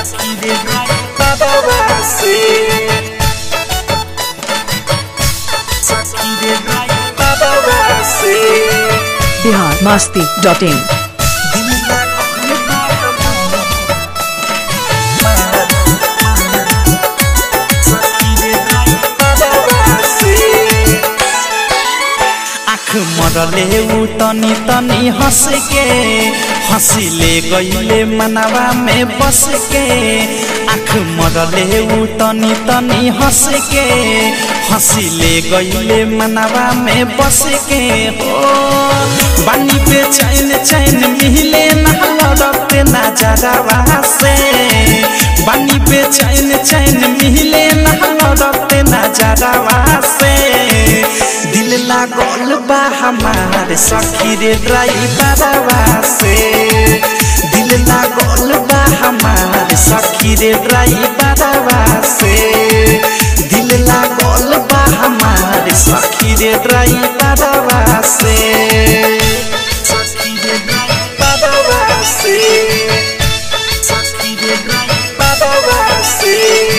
सखी रे ड्राइवरवा से सखी रे ड्राइवरवा से biharmasti.in मरले उ तनी तनी हंस के हंसिले गईले मनवा में बस के आँख मरले उ तनी तनी हंस के हंसिले गईले मनवा में बस के हो बानी पे चैन चैन मिले ना लड़ते नजरवा से बानी पे चैन चैन मिले ना लड़ते नजरवा से दिल लागल बा हमार सखी रे ड्राइवरवा से दिल लागल बा हमार सखी रे ड्राइवरवा से दिल लागल बा हमार सखी रे ड्राइवरवा से सखी रे ड्राइवरवा से सखी रे ड्राइवरवा से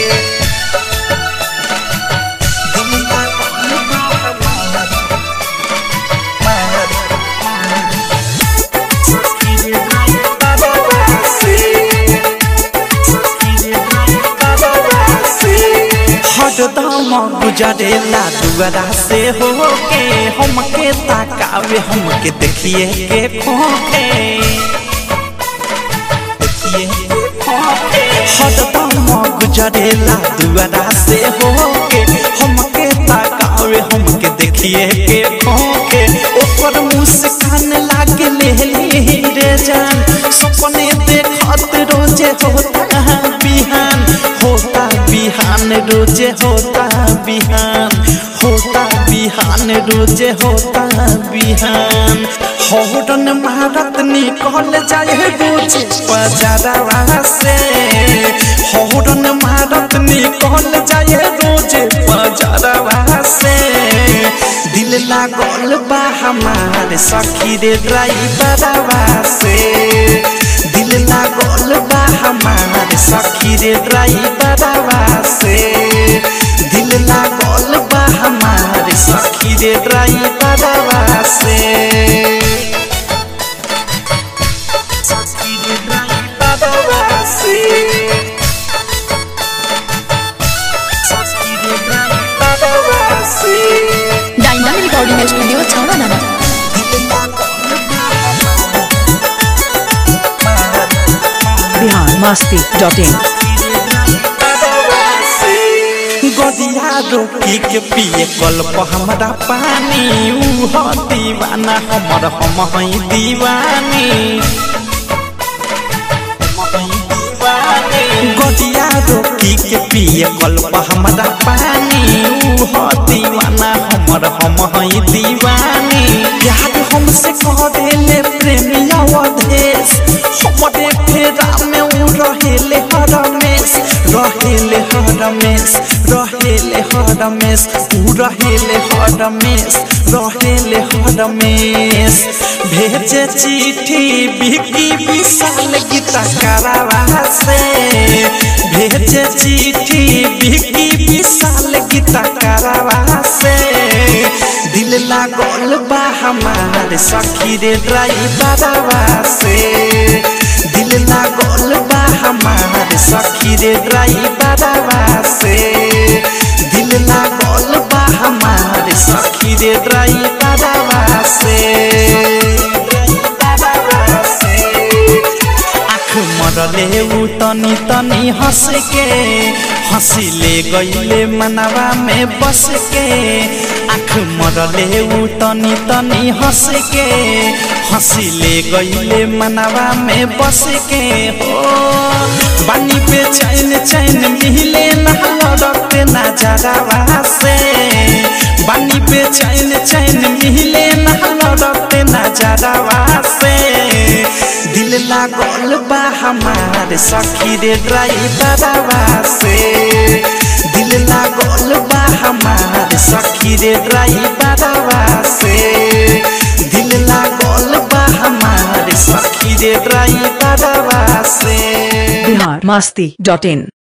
हरदम गुजरेला दुआरा से होके हमके ताकावे हमके देखिए के खोके हरदम गुजरेला दुआरा से होके हमके ताकावे हमके देखिए के खोके ओकर मुस्कान लागे लेली रे जान सपने देखत रोजे होता बिहान होता बिहान रोजे होता बिहान रोजे होता बिहान हौरन मारत निकल जाए रोजे बजारवा से हौरन मारत निकल जाए रोजे बजारवा से दिल लागल बा हमार सखी रे ड्राइवरवा से दिल लागल बा हमार सखी रे ड्राइवरवा से दिल लागल बा हमार सखी रे ड्राइवरवा से सखी रे ड्राइवरवा से सखी रे ड्राइवरवा से डायमंड रिकॉर्डिंग स्टूडियो छावना biharmasti.in गदिया रोकी के पिए कल्प हमरा पानी ऊ हो दीवाना हमर हम हई दीवानी गदिया रोकी के पिए कल्प हमरा पानी ऊ हो दीवाना हमर हम हई दीवानी प्यार हमसे करेले प्रेमिया वधेश हमरे फेरा में ऊ रहेले हरमेश रहेले हरमेश रहेले हरमेश ऊ रहेले हरमेश रहेले हरमेश भेजे चिट्ठी बिकी विशाल गीता करावा से भेजे चिट्ठी बिकी विशाल गीता करावा से दिल लागल बा हमार सखी रे ड्राइवरवा से दिल लागल बा हमार सखी रे ड्राइवरवा से दिल लागल बा हमार सखी रे ड्राइवरवा से आँख मरले उ तनी तनी हंस के हंसिले गईले मनवा में बस के आँख मरले उ तनी तनी हंस के हंसिले गईले मनवा में बस के हो बानी पे चैन चैन मिले ना लड़ते नजरवा से बानी पे चैन चैन मिले ना लड़ते नजरवा से दिल लागल बा हमार सखी रे ड्राइवरवा से दिल लागल बा हमार सखी रे ड्राइवरवा से दिल लागल बा हमार सखी रे ड्राइवरवा से बिहार masti.in